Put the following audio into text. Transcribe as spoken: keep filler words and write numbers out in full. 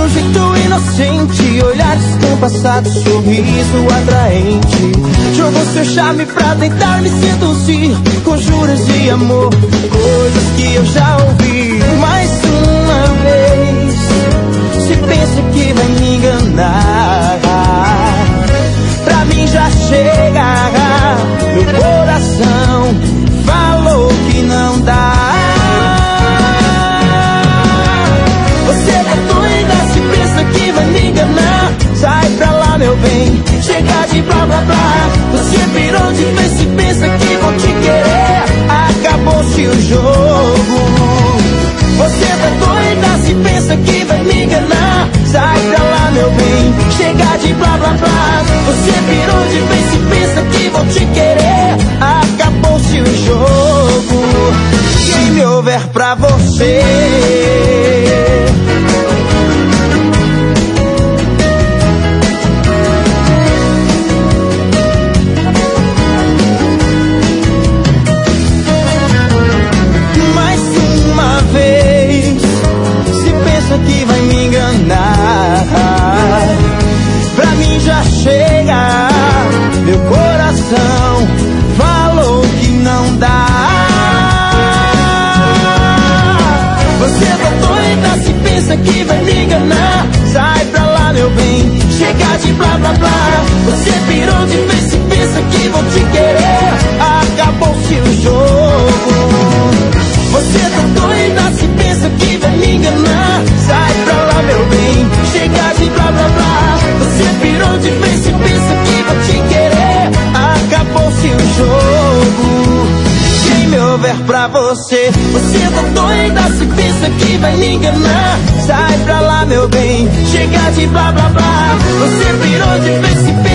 um jeito inocente, olhar descompassado, sorriso atraente. Jogou seu charme pra tentar me seduzir, com juras de amor, coisas que eu já ouvi. Mais uma vez, se pensa que vai me enganar, pra mim já chega. Meu coração falou que não dá. Você é doida, se pensa que vai me enganar. Sai pra lá, meu bem, chega de blá blá blá. Você virou de vez, se pensa que vou te querer. Acabou-se o jogo. Você é doida, se pensa que vai me enganar. Sai pra lá, meu bem, chega de blá blá blá. Você virou de vez, se pensa que vou te querer. Acabou-se o jogo. Game over pra você. Que vai me enganar, pra mim já chega. Meu coração falou que não dá. Você tá doida, se pensa que vai me enganar. Sai pra lá, meu bem, chega de blá blá blá. Você virou de vez, se pensa que vou te querer. Acabou-se o jogo. Você tá doida, se pensa que vai me enganar. Sai pra lá, meu bem, chega de blá blá blá. Você virou de vez, se pensa que vou te querer. Acabou-se o jogo. Game over pra você. Você tá doida, se pensa que vai me enganar. Sai pra lá, meu bem, chega de blá blá blá. Você virou de vez, se pensa